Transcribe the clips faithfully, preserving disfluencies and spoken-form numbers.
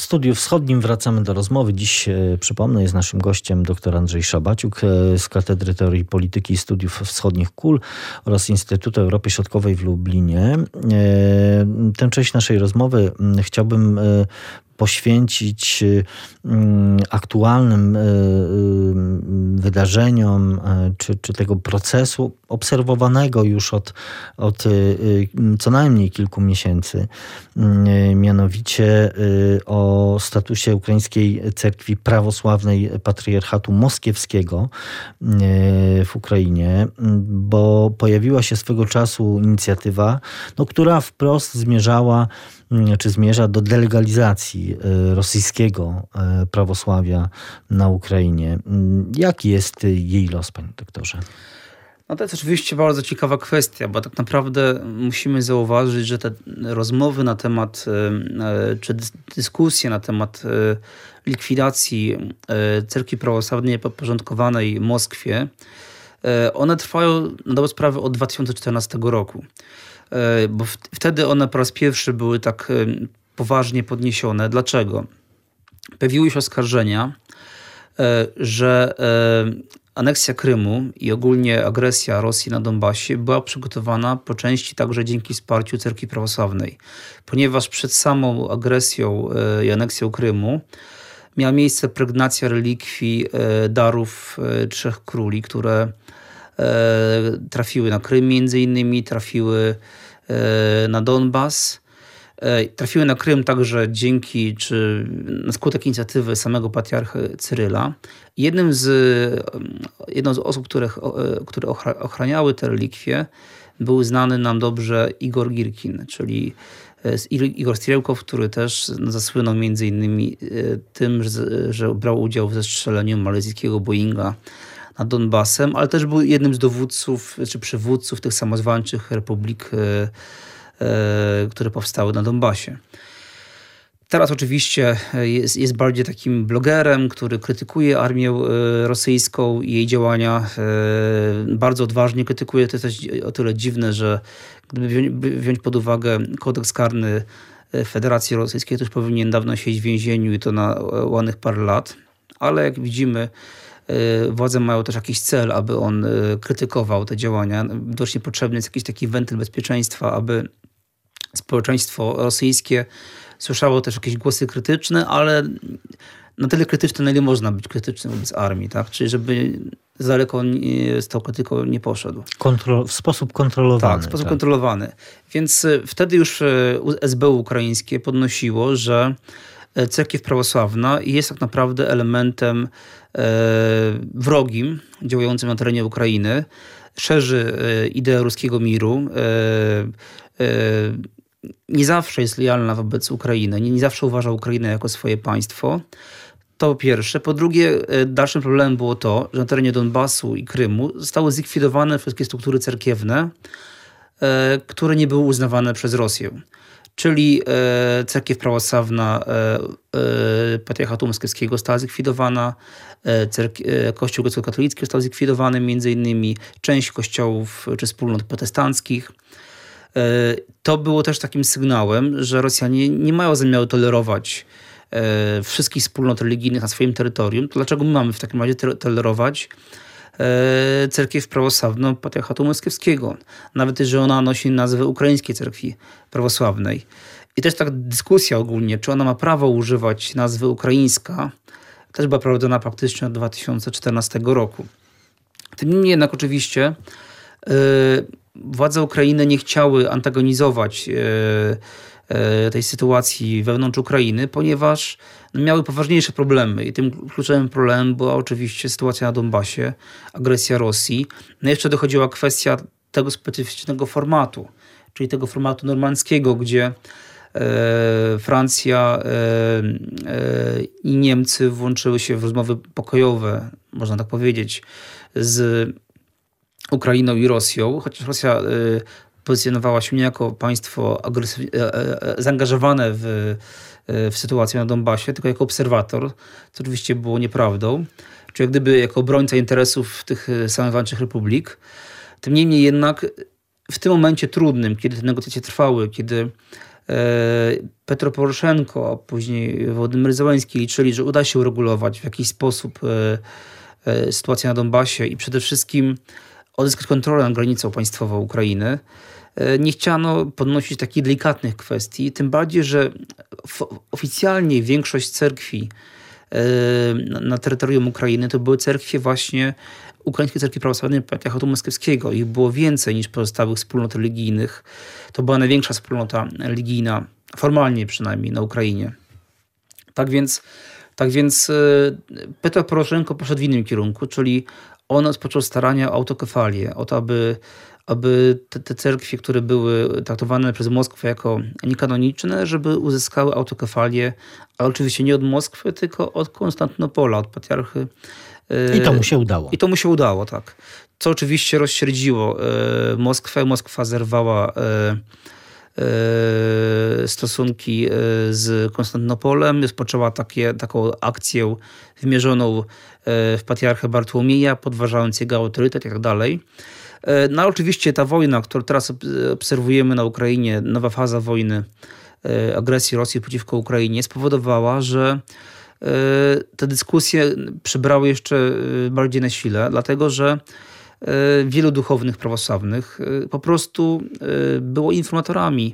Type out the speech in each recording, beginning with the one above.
Studiu Wschodnim wracamy do rozmowy. Dziś, e, przypomnę, jest naszym gościem dr Andrzej Szabaciuk e, z Katedry Teorii Polityki i Studiów Wschodnich K U L oraz Instytutu Europy Środkowej w Lublinie. E, tę część naszej rozmowy m, chciałbym e, poświęcić aktualnym wydarzeniom czy, czy tego procesu obserwowanego już od, od co najmniej kilku miesięcy, mianowicie o statusie Ukraińskiej Cerkwi Prawosławnej Patriarchatu Moskiewskiego w Ukrainie, bo pojawiła się swego czasu inicjatywa, no, która wprost zmierzała czy zmierza do delegalizacji rosyjskiego prawosławia na Ukrainie. Jaki jest jej los, panie doktorze? No to jest oczywiście bardzo ciekawa kwestia, bo tak naprawdę musimy zauważyć, że te rozmowy na temat, czy dyskusje na temat likwidacji Cerkwi Prawosławnej podporządkowanej Moskwie, one trwają na dobrą sprawę od dwa tysiące czternastego roku. Bo wtedy one po raz pierwszy były tak poważnie podniesione. Dlaczego? Pojawiły się oskarżenia, że aneksja Krymu i ogólnie agresja Rosji na Donbasie była przygotowana po części także dzięki wsparciu Cerkwi Prawosławnej. Ponieważ przed samą agresją i aneksją Krymu miała miejsce pregnacja relikwii darów Trzech Króli, które trafiły na Krym między innymi, trafiły na Donbas. Trafiły na Krym także dzięki, czy na skutek inicjatywy samego patriarchy Cyryla. Jednym z, jedną z osób, które, które ochraniały te relikwie, był znany nam dobrze Igor Girkin, czyli Igor Strielkow, który też zasłynął między innymi tym, że brał udział w zestrzeleniu malezyjskiego Boeinga nad Donbasem, ale też był jednym z dowódców czy przywódców tych samozwańczych republik, które powstały na Donbasie. Teraz oczywiście jest, jest bardziej takim blogerem, który krytykuje armię rosyjską i jej działania. Bardzo odważnie krytykuje. To jest też o tyle dziwne, że gdyby wziąć pod uwagę kodeks karny Federacji Rosyjskiej, to już powinien dawno siedzieć w więzieniu i to na ładnych parę lat. Ale jak widzimy, władze mają też jakiś cel, aby on krytykował te działania. Widocznie potrzebny jest jakiś taki wentyl bezpieczeństwa, aby społeczeństwo rosyjskie słyszało też jakieś głosy krytyczne, ale na tyle krytyczne, na ile można być krytycznym wobec armii, tak? Czyli żeby za daleko z tą krytyką nie poszedł. Kontro- w sposób kontrolowany. Tak, w sposób tak. kontrolowany. Więc wtedy już S B U ukraińskie podnosiło, że Cerkiew Prawosławna jest tak naprawdę elementem wrogim, działającym na terenie Ukrainy, szerzy ideę ruskiego miru, nie zawsze jest lojalna wobec Ukrainy, nie, nie zawsze uważa Ukrainę jako swoje państwo. To po pierwsze. Po drugie, dalszym problemem było to, że na terenie Donbasu i Krymu zostały zlikwidowane wszystkie struktury cerkiewne, które nie były uznawane przez Rosję. Czyli e, Cerkiew Prawosławna e, e, Patriarchatu Moskiewskiego została zlikwidowana, e, cerk- e, Kościół grecko-katolicki został zlikwidowany, między innymi część kościołów czy wspólnot protestanckich. E, to było też takim sygnałem, że Rosjanie nie mają zamiaru tolerować e, wszystkich wspólnot religijnych na swoim terytorium. To dlaczego my mamy w takim razie tolerować Cerkiew Prawosławną Patriarchatu Moskiewskiego. Nawet, że ona nosi nazwę Ukraińskiej Cerkwi Prawosławnej. I też taka dyskusja ogólnie, czy ona ma prawo używać nazwy ukraińska, też była prowadzona praktycznie od dwa tysiące czternastego roku. Tym niemniej jednak oczywiście yy, władze Ukrainy nie chciały antagonizować yy, yy, tej sytuacji wewnątrz Ukrainy, ponieważ miały poważniejsze problemy i tym kluczowym problemem była oczywiście sytuacja na Donbasie, agresja Rosji. No jeszcze dochodziła kwestia tego specyficznego formatu, czyli tego formatu normandzkiego, gdzie e, Francja e, e, i Niemcy włączyły się w rozmowy pokojowe, można tak powiedzieć, z Ukrainą i Rosją, chociaż Rosja e, pozycjonowała się nie jako państwo agresyw- e, e, zaangażowane w w sytuacji na Donbasie, tylko jako obserwator, co oczywiście było nieprawdą, czy jak gdyby jako obrońca interesów tych samozwańczych republik. Tym niemniej jednak w tym momencie trudnym, kiedy te negocjacje trwały, kiedy Petro Poroszenko, a później Wołodymyr Zełenski liczyli, że uda się uregulować w jakiś sposób sytuację na Donbasie i przede wszystkim odzyskać kontrolę nad granicą państwową Ukrainy, nie chciano podnosić takich delikatnych kwestii, tym bardziej, że oficjalnie większość cerkwi na terytorium Ukrainy to były cerkwie właśnie Ukraińskiej Cerkwi Prawosławnej Patriarchatu Moskiewskiego. Ich było więcej niż pozostałych wspólnot religijnych. To była największa wspólnota religijna, formalnie przynajmniej, na Ukrainie. Tak więc, tak więc Petro Poroszenko poszedł w innym kierunku, czyli on rozpoczął starania o autokefalię, o to, aby, aby te, te cerkwie, które były traktowane przez Moskwę jako niekanoniczne, żeby uzyskały autokefalię, ale oczywiście nie od Moskwy, tylko od Konstantynopola, od patriarchy. I to mu się udało. I to mu się udało, tak. Co oczywiście rozsierdziło Moskwę. Moskwa zerwała stosunki z Konstantynopolem, rozpoczęła takie, taką akcję wymierzoną w patriarchę Bartłomieja, podważając jego autorytet i tak dalej. No oczywiście ta wojna, którą teraz obserwujemy na Ukrainie, nowa faza wojny, agresji Rosji przeciwko Ukrainie, spowodowała, że te dyskusje przybrały jeszcze bardziej na sile, dlatego że wielu duchownych prawosławnych po prostu było informatorami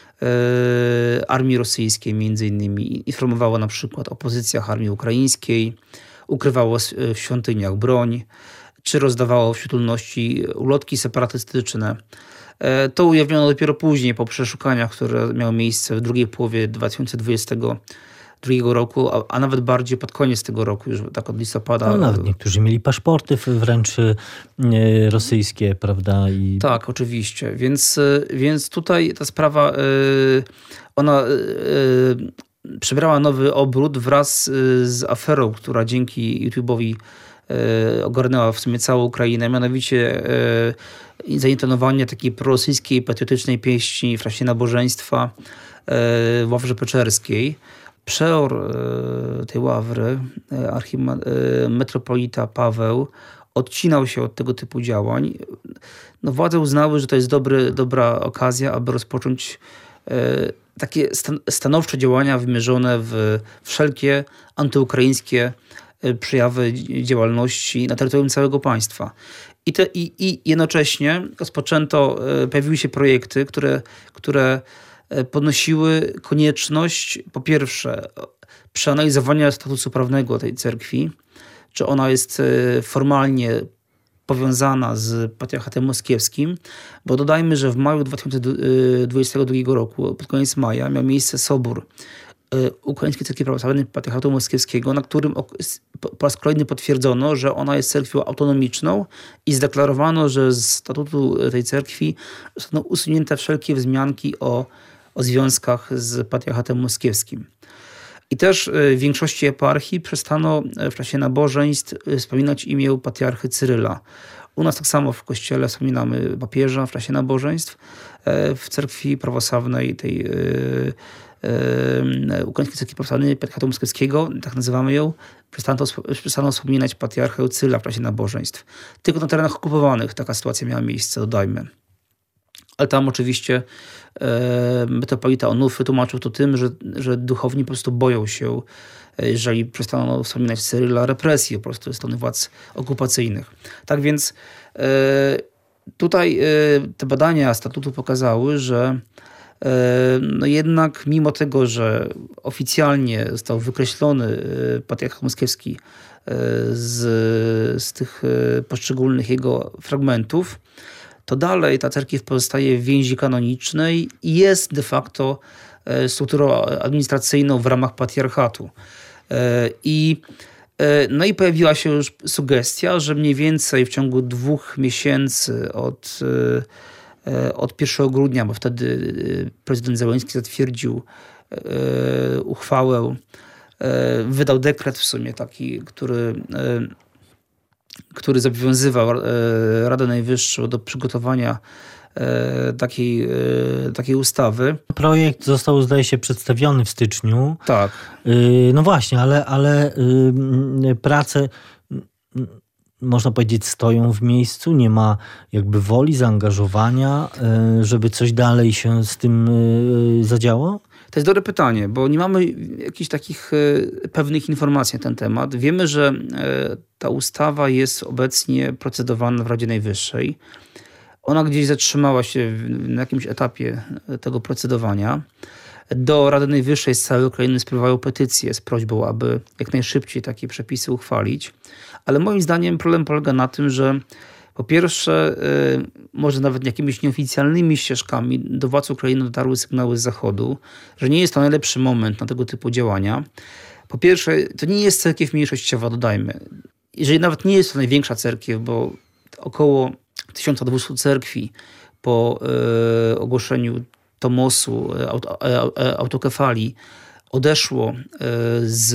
armii rosyjskiej, między innymi informowało na przykład o pozycjach armii ukraińskiej, ukrywało w świątyniach broń, czy rozdawało wśród ludności ulotki separatystyczne. To ujawniono dopiero później, po przeszukaniach, które miały miejsce w drugiej połowie dwa tysiące dwudziestego drugiego roku, a, a nawet bardziej pod koniec tego roku, już tak od listopada. No, nawet niektórzy mieli paszporty wręcz rosyjskie, prawda? I... Tak, oczywiście. Więc, więc tutaj ta sprawa, ona przybrała nowy obrót wraz z aferą, która dzięki YouTube'owi ogarnęła w sumie całą Ukrainę, mianowicie zaintonowanie takiej prorosyjskiej, patriotycznej pieśni w czasie nabożeństwa w Ławrze Peczerskiej. Przeor tej ławry, metropolita Paweł, odcinał się od tego typu działań. No, władze uznały, że to jest dobry, dobra okazja, aby rozpocząć takie stanowcze działania wymierzone w wszelkie antyukraińskie przejawy działalności na terytorium całego państwa. I, te, i, i jednocześnie rozpoczęto, pojawiły się projekty, które, które podnosiły konieczność, po pierwsze, przeanalizowania statusu prawnego tej cerkwi, czy ona jest formalnie powiązana z patriarchatem moskiewskim, bo dodajmy, że w maju dwa tysiące dwudziestego drugiego roku, pod koniec maja, miał miejsce sobór Ukraińskiej Cerkwi Prawosławnej Patriarchatu Moskiewskiego, na którym po raz kolejny potwierdzono, że ona jest cerkwią autonomiczną i zdeklarowano, że z statutu tej cerkwi zostaną usunięte wszelkie wzmianki o, o związkach z Patriarchatem Moskiewskim. I też w większości eparchii przestano w czasie nabożeństw wspominać imię patriarchy Cyryla. U nas tak samo w kościele wspominamy papieża w czasie nabożeństw. W cerkwi prawosławnej, tej Ukraińskiej Cerkwi Prawosławnej Patriarchatu Moskiewskiego, tak nazywamy ją, przestano, przestano wspominać patriarchę Cyryla w czasie nabożeństw. Tylko na terenach okupowanych taka sytuacja miała miejsce, dodajmy. Ale tam oczywiście e, metropolita Onufry tłumaczył to tym, że, że duchowni po prostu boją się, jeżeli przestaną wspominać Cyryla, represji po prostu ze strony władz okupacyjnych. Tak więc e, tutaj e, te badania statutu pokazały, że e, no jednak mimo tego, że oficjalnie został wykreślony patriarchat moskiewski e, z, z tych poszczególnych jego fragmentów, to dalej ta cerkiew pozostaje w więzi kanonicznej i jest de facto strukturą administracyjną w ramach patriarchatu. I, no i pojawiła się już sugestia, że mniej więcej w ciągu dwóch miesięcy od, od pierwszego grudnia, bo wtedy prezydent Zełenski zatwierdził uchwałę, wydał dekret w sumie taki, który który zobowiązywał Radę Najwyższą do przygotowania takiej, takiej ustawy. Projekt został, zdaje się, przedstawiony w styczniu. Tak. No właśnie, ale, ale prace można powiedzieć, stoją w miejscu, nie ma jakby woli, zaangażowania, żeby coś dalej się z tym zadziało? To jest dobre pytanie, bo nie mamy jakichś takich pewnych informacji na ten temat. Wiemy, że ta ustawa jest obecnie procedowana w Radzie Najwyższej. Ona gdzieś zatrzymała się na jakimś etapie tego procedowania. Do Rady Najwyższej z całej Ukrainy spływają petycje z prośbą, aby jak najszybciej takie przepisy uchwalić. Ale moim zdaniem problem polega na tym, że po pierwsze, może nawet jakimiś nieoficjalnymi ścieżkami do władz Ukrainy dotarły sygnały z Zachodu, że nie jest to najlepszy moment na tego typu działania. Po pierwsze, to nie jest cerkiew mniejszościowa, dodajmy. Jeżeli nawet nie jest to największa cerkiew, bo około tysiąc dwieście cerkwi po y, ogłoszeniu Tomosu, auto, autokefalii odeszło y, z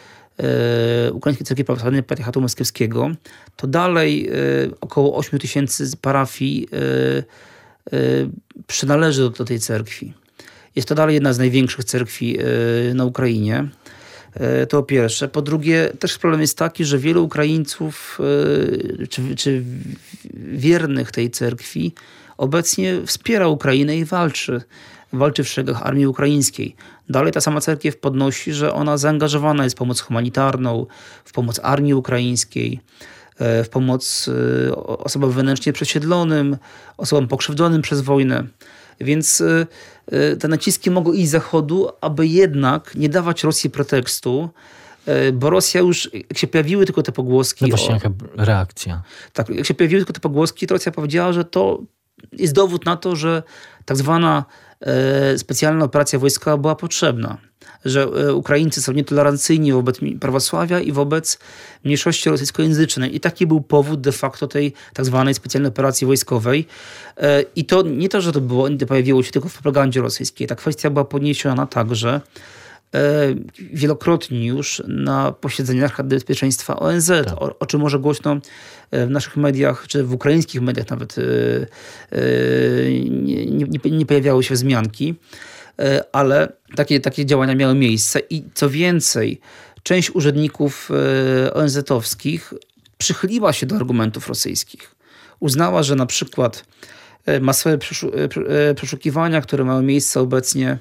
y, Ukraińskiej Cerkwi Prawosławnej Patriarchatu Moskiewskiego, to dalej y, około osiem tysięcy parafii y, y, przynależy do, do tej cerkwi. Jest to dalej jedna z największych cerkwi y, na Ukrainie. To po pierwsze. Po drugie, też problem jest taki, że wielu Ukraińców czy, czy wiernych tej cerkwi obecnie wspiera Ukrainę i walczy. Walczy w szeregach armii ukraińskiej. Dalej ta sama cerkiew podnosi, że ona zaangażowana jest w pomoc humanitarną, w pomoc armii ukraińskiej, w pomoc osobom wewnętrznie przesiedlonym, osobom pokrzywdzonym przez wojnę. Więc te naciski mogą iść z Zachodu, aby jednak nie dawać Rosji pretekstu, bo Rosja już, jak się pojawiły tylko te pogłoski... No właśnie, o, jaka reakcja. Tak, jak się pojawiły tylko te pogłoski, to Rosja powiedziała, że to jest dowód na to, że tak zwana e, specjalna operacja wojskowa była potrzebna. Że e, Ukraińcy są nietolerancyjni wobec prawosławia i wobec mniejszości rosyjskojęzycznej. I taki był powód de facto tej tak zwanej specjalnej operacji wojskowej. E, I to nie to, że to było, to pojawiło się tylko w propagandzie rosyjskiej. Ta kwestia była podniesiona także wielokrotnie już na posiedzeniach Rady Bezpieczeństwa O N Z, tak. o, o czym może głośno w naszych mediach, czy w ukraińskich mediach nawet nie, nie, nie pojawiały się wzmianki, ale takie, takie działania miały miejsce i co więcej, część urzędników O N Z-owskich przychyliła się do argumentów rosyjskich. Uznała, że na przykład masowe przeszukiwania, które mają miejsce obecnie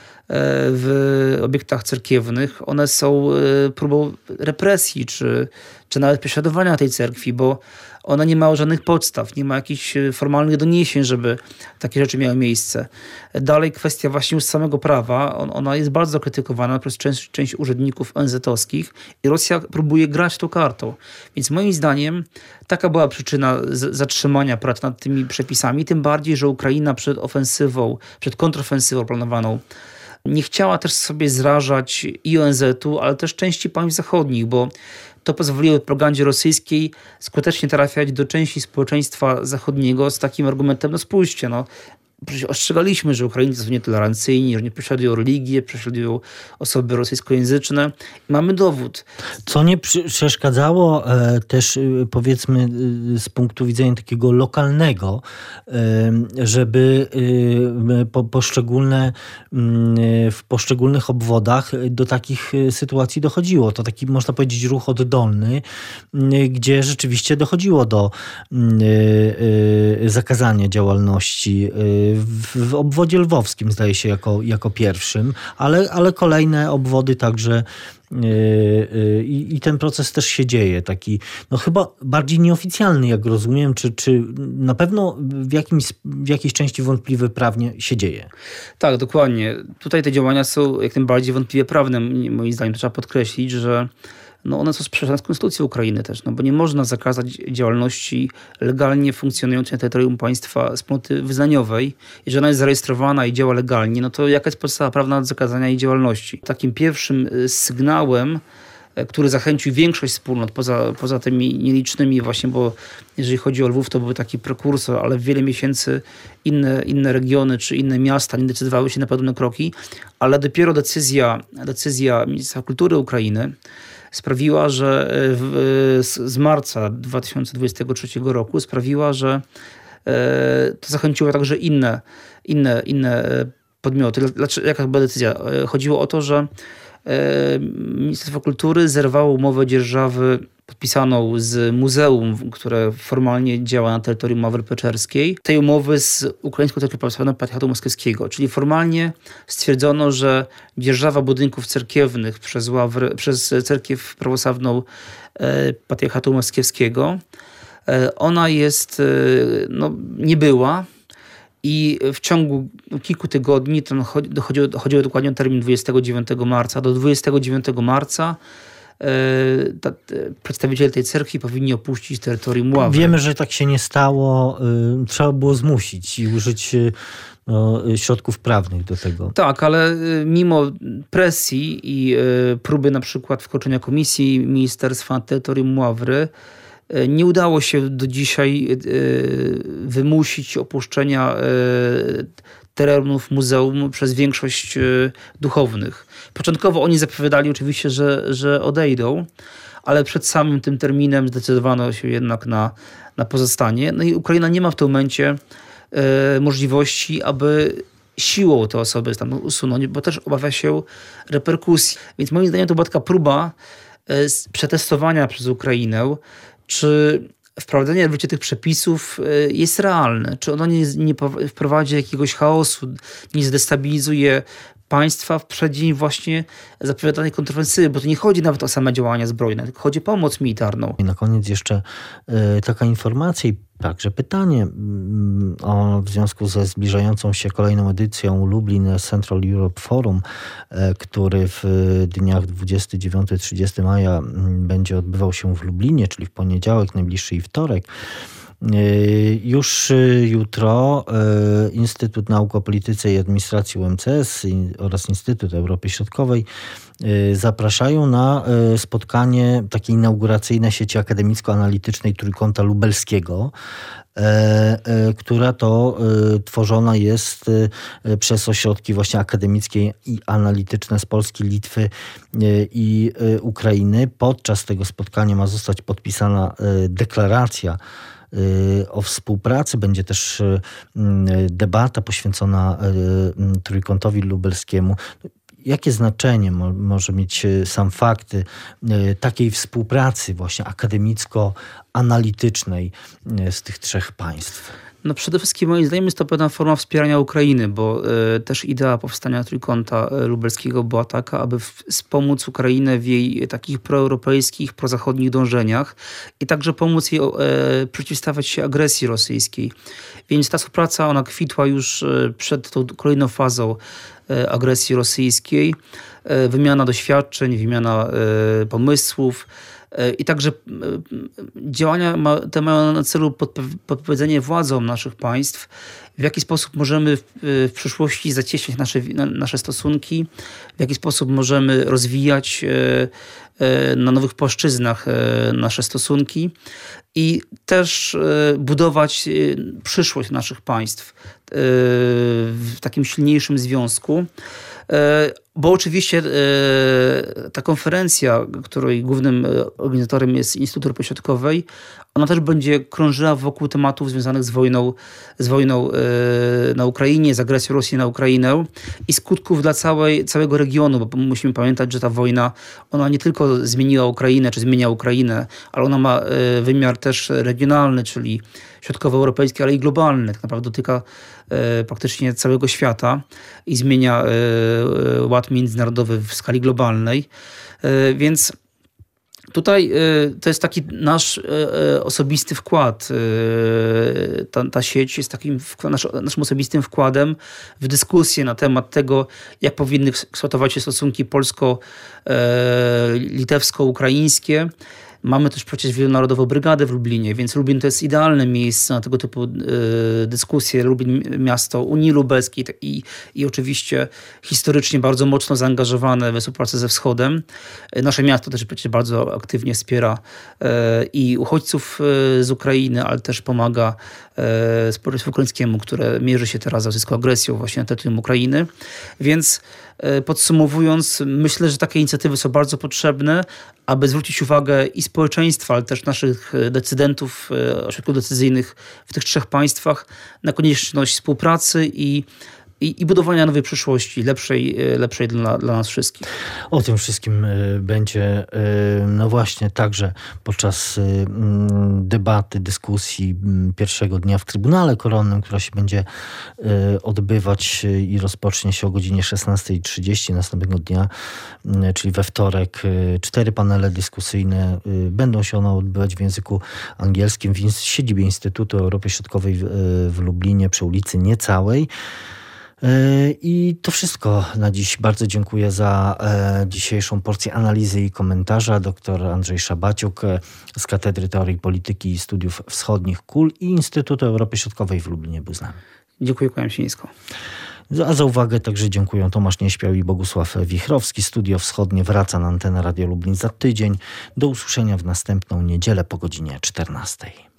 w obiektach cerkiewnych, one są próbą represji, czy, czy nawet prześladowania tej cerkwi, bo ona nie ma żadnych podstaw, nie ma jakichś formalnych doniesień, żeby takie rzeczy miały miejsce. Dalej kwestia właśnie już samego prawa, ona jest bardzo krytykowana przez część, część urzędników O N Z-owskich i Rosja próbuje grać tą kartą. Więc moim zdaniem taka była przyczyna z, zatrzymania prac nad tymi przepisami, tym bardziej, że Ukraina przed ofensywą, przed kontrofensywą planowaną nie chciała też sobie zrażać i O N Z-u, ale też części państw zachodnich, bo to pozwoliło propagandzie rosyjskiej skutecznie trafiać do części społeczeństwa zachodniego z takim argumentem, no spójrzcie, no przecież ostrzegaliśmy, że Ukraińcy są nietolerancyjni, że nie prześladują religię, prześladują osoby rosyjskojęzyczne. I mamy dowód. Co nie przeszkadzało e, też e, powiedzmy e, z punktu widzenia takiego lokalnego, e, żeby e, po, poszczególne, e, w poszczególnych obwodach do takich sytuacji dochodziło. To taki, można powiedzieć, ruch oddolny, e, gdzie rzeczywiście dochodziło do e, e, zakazania działalności e, W, w obwodzie lwowskim, zdaje się, jako, jako pierwszym, ale, ale kolejne obwody także yy, yy, i ten proces też się dzieje. Taki, no chyba bardziej nieoficjalny, jak rozumiem, czy, czy na pewno w, jakimś, w jakiejś części wątpliwy prawnie się dzieje. Tak, dokładnie. Tutaj te działania są jak najbardziej wątpliwie prawne. Moim zdaniem to trzeba podkreślić, że no one są sprzeczne z konstytucją Ukrainy też, no bo nie można zakazać działalności legalnie funkcjonującej na terytorium państwa wspólnoty wyznaniowej. Jeżeli ona jest zarejestrowana i działa legalnie, no to jaka jest podstawa prawna do zakazania jej działalności? Takim pierwszym sygnałem, który zachęcił większość wspólnot, poza, poza tymi nielicznymi właśnie, bo jeżeli chodzi o Lwów, to był taki prekursor, ale w wiele miesięcy inne, inne regiony czy inne miasta nie decydowały się na podobne kroki, ale dopiero decyzja, decyzja Ministerstwa Kultury Ukrainy sprawiła, że w, z marca dwa tysiące dwudziestego trzeciego roku sprawiła, że to zachęciło także inne, inne, inne podmioty. Dlaczego, jaka była decyzja? Chodziło o to, że Ministerstwo Kultury zerwało umowę dzierżawy podpisaną z muzeum, które formalnie działa na terytorium Ławry Peczerskiej, tej umowy z Ukraińską Cerkwią Prawosławną Patriarchatu Moskiewskiego. Czyli formalnie stwierdzono, że dzierżawa budynków cerkiewnych przez, Ławrę, przez Cerkiew Prawosławną Patriarchatu Moskiewskiego, ona jest, no, nie była. I w ciągu kilku tygodni, to dochodziło, dochodziło dokładnie o termin dwudziestego dziewiątego marca, do dwudziestego dziewiątego marca Ta, przedstawiciele tej cerkwi powinni opuścić terytorium Ławry. Wiemy, że tak się nie stało. Trzeba było zmusić i użyć no, środków prawnych do tego. Tak, ale mimo presji i próby na przykład wkroczenia komisji ministerstwa na terytorium Ławry, nie udało się do dzisiaj wymusić opuszczenia terenów muzeum przez większość duchownych. Początkowo oni zapowiadali oczywiście, że, że odejdą, ale przed samym tym terminem zdecydowano się jednak na, na pozostanie. No i Ukraina nie ma w tym momencie możliwości, aby siłą te osoby stamtąd usunąć, bo też obawia się reperkusji. Więc moim zdaniem to była taka próba przetestowania przez Ukrainę, czy wprowadzenie w życie tych przepisów jest realne, czy ono nie, nie wprowadzi jakiegoś chaosu, nie zdestabilizuje państwa w przeddzień właśnie zapowiadanej kontrofensywy, bo to nie chodzi nawet o same działania zbrojne, tylko chodzi o pomoc militarną. I na koniec jeszcze y, taka informacja i także pytanie y, o, w związku ze zbliżającą się kolejną edycją Lublin Central Europe Forum, y, który w dniach dwudziestego dziewiątego do trzydziestego maja y, będzie odbywał się w Lublinie, czyli w poniedziałek, najbliższy i wtorek. Już jutro Instytut Nauk o Polityce i Administracji U M C S oraz Instytut Europy Środkowej zapraszają na spotkanie takie inauguracyjne sieci akademicko-analitycznej Trójkąta Lubelskiego, która to tworzona jest przez ośrodki właśnie akademickie i analityczne z Polski, Litwy i Ukrainy. Podczas tego spotkania ma zostać podpisana deklaracja o współpracy. Będzie też debata poświęcona Trójkątowi Lubelskiemu. Jakie znaczenie mo- może mieć sam fakt takiej współpracy właśnie akademicko-analitycznej z tych trzech państw? No przede wszystkim moim zdaniem jest to pewna forma wspierania Ukrainy, bo y, też idea powstania Trójkąta Lubelskiego była taka, aby wspomóc Ukrainę w jej takich proeuropejskich, prozachodnich dążeniach i także pomóc jej y, przeciwstawiać się agresji rosyjskiej. Więc ta współpraca, ona kwitła już y, przed tą kolejną fazą y, agresji rosyjskiej. Y, wymiana doświadczeń, wymiana y, pomysłów, i także działania te mają na celu podpowiedzenie władzom naszych państw, w jaki sposób możemy w, w przyszłości zacieśniać nasze, nasze stosunki, w jaki sposób możemy rozwijać na nowych płaszczyznach nasze stosunki i też budować przyszłość naszych państw w takim silniejszym związku. Bo oczywiście ta konferencja, której głównym organizatorem jest Instytut Europy Środkowej, ona też będzie krążyła wokół tematów związanych z wojną, z wojną na Ukrainie, z agresją Rosji na Ukrainę i skutków dla całej, całego regionu, bo musimy pamiętać, że ta wojna, ona nie tylko zmieniła Ukrainę, czy zmienia Ukrainę, ale ona ma wymiar też regionalny, czyli środkowoeuropejski, ale i globalny. Tak naprawdę dotyka praktycznie całego świata i zmienia ład międzynarodowy w skali globalnej. Więc tutaj to jest taki nasz osobisty wkład. Ta, ta sieć jest takim nasz, naszym osobistym wkładem w dyskusję na temat tego, jak powinny kształtować się stosunki polsko-litewsko-ukraińskie. Mamy też przecież wielonarodową brygadę w Lublinie, więc Lublin to jest idealne miejsce na tego typu y, dyskusje. Lublin miasto Unii Lubelskiej i, i oczywiście historycznie bardzo mocno zaangażowane we współpracę ze Wschodem. Nasze miasto też przecież bardzo aktywnie wspiera y, i uchodźców y, z Ukrainy, ale też pomaga y, społeczeństwu ukraińskiemu, które mierzy się teraz z rosyjską agresją właśnie na terytorium Ukrainy. Więc podsumowując, myślę, że takie inicjatywy są bardzo potrzebne, aby zwrócić uwagę i społeczeństwa, ale też naszych decydentów, ośrodków decyzyjnych w tych trzech państwach na konieczność współpracy i, i, i budowania nowej przyszłości, lepszej, lepszej dla, dla nas wszystkich. O tym wszystkim będzie, no właśnie, także podczas debaty, dyskusji pierwszego dnia w Trybunale Koronnym, która się będzie odbywać i rozpocznie się o godzinie szesnastej trzydzieści następnego dnia, czyli we wtorek. Cztery panele dyskusyjne. Będą się one odbywać w języku angielskim w siedzibie Instytutu Europy Środkowej w Lublinie przy ulicy Niecałej. I to wszystko na dziś. Bardzo dziękuję za dzisiejszą porcję analizy i komentarza. Doktor Andrzej Szabaciuk z Katedry Teorii Polityki i Studiów Wschodnich K U L i Instytutu Europy Środkowej w Lublinie był z nami. Dziękuję, kłaniam się nisko. A za uwagę także dziękuję Tomasz Nieśpiał i Bogusław Wichrowski. Studio Wschodnie wraca na antenę Radio Lublin za tydzień. Do usłyszenia w następną niedzielę po godzinie czternastej.